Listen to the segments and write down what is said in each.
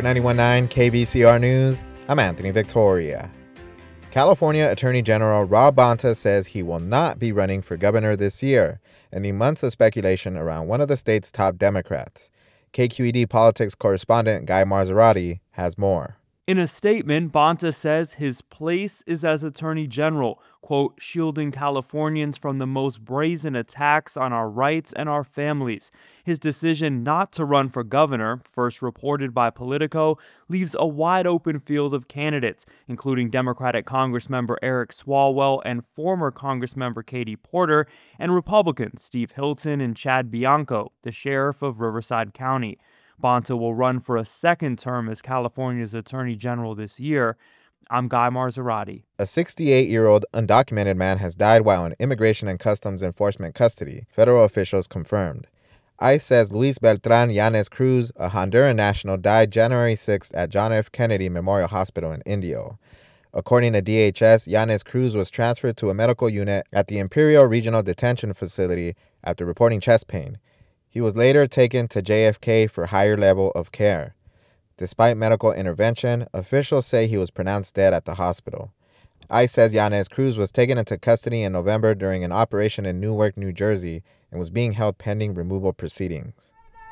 For 91.9 KVCR News, I'm Anthony Victoria. California Attorney General Rob Bonta says he will not be running for governor this year, ending months of speculation around one of the state's top Democrats. KQED politics correspondent Guy Marzorati has more. In a statement, Bonta says his place is as Attorney General, quote, shielding Californians from the most brazen attacks on our rights and our families. His decision not to run for governor, first reported by Politico, leaves a wide open field of candidates, including Democratic Congressmember Eric Swalwell and former Congressmember Katie Porter, and Republicans Steve Hilton and Chad Bianco, the sheriff of Riverside County. Bonta will run for a second term as California's Attorney General this year. I'm Guy Marzorati. A 68-year-old undocumented man has died while in Immigration and Customs Enforcement custody, federal officials confirmed. ICE says Luis Beltran Yanez Cruz, a Honduran national, died January 6th at John F. Kennedy Memorial Hospital in Indio. According to DHS, Yanez Cruz was transferred to a medical unit at the Imperial Regional Detention Facility after reporting chest pain. He was later taken to JFK for higher level of care. Despite medical intervention, officials say he was pronounced dead at the hospital. ICE says Yanez Cruz was taken into custody in November during an operation in Newark, New Jersey, and was being held pending removal proceedings.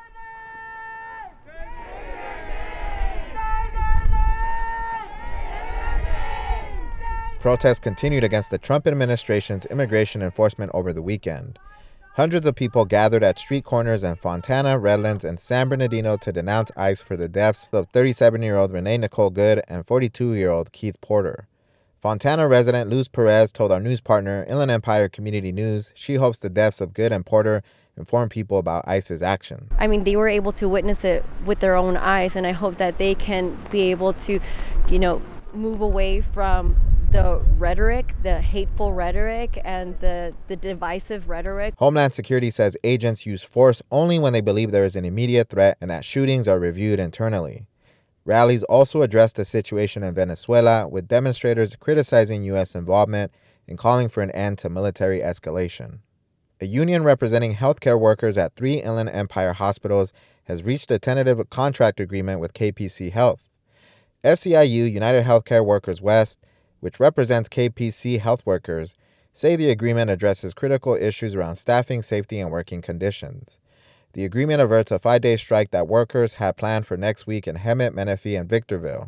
Protests continued against the Trump administration's immigration enforcement over the weekend. Hundreds of people gathered at street corners in Fontana, Redlands, and San Bernardino to denounce ICE for the deaths of 37-year-old Renee Nicole Good and 42-year-old Keith Porter. Fontana resident Luz Perez told our news partner, Inland Empire Community News, she hopes the deaths of Good and Porter inform people about ICE's action. I mean, they were able to witness it with their own eyes, and I hope that they can be able to, move away from the rhetoric, the hateful rhetoric, and the divisive rhetoric. Homeland Security says agents use force only when they believe there is an immediate threat and that shootings are reviewed internally. Rallies also addressed the situation in Venezuela, with demonstrators criticizing U.S. involvement and calling for an end to military escalation. A union representing healthcare workers at 3 Inland Empire hospitals has reached a tentative contract agreement with KPC Health. SEIU, United Healthcare Workers West, which represents KPC health workers, say the agreement addresses critical issues around staffing, safety, and working conditions. The agreement averts a 5-day strike that workers had planned for next week in Hemet, Menifee, and Victorville.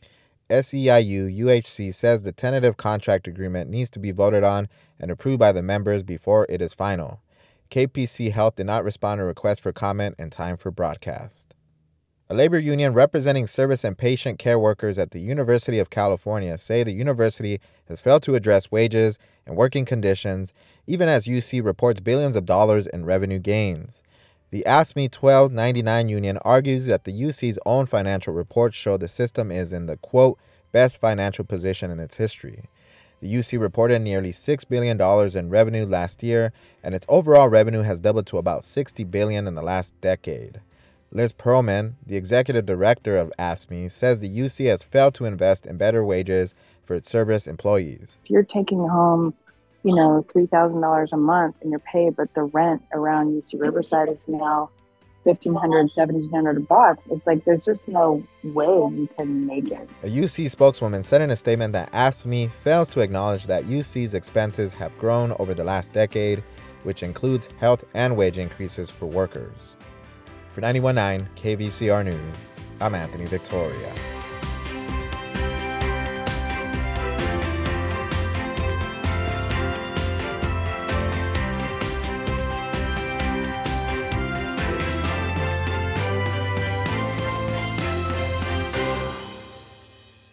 SEIU UHC says the tentative contract agreement needs to be voted on and approved by the members before it is final. KPC Health did not respond to requests for comment in time for broadcast. A labor union representing service and patient care workers at the University of California say the university has failed to address wages and working conditions, even as UC reports billions of dollars in revenue gains. The AFSCME 1299 union argues that the UC's own financial reports show the system is in the, quote, best financial position in its history. The UC reported nearly $6 billion in revenue last year, and its overall revenue has doubled to about $60 billion in the last decade. Liz Perlman, the executive director of AFSCME, says the UC has failed to invest in better wages for its service employees. If you're taking home, $3,000 a month in your pay, but the rent around UC Riverside is now $1,500, $1,700. It's like there's just no way you can make it. A UC spokeswoman said in a statement that AFSCME fails to acknowledge that UC's expenses have grown over the last decade, which includes health and wage increases for workers. For 91.9 KVCR News, I'm Anthony Victoria.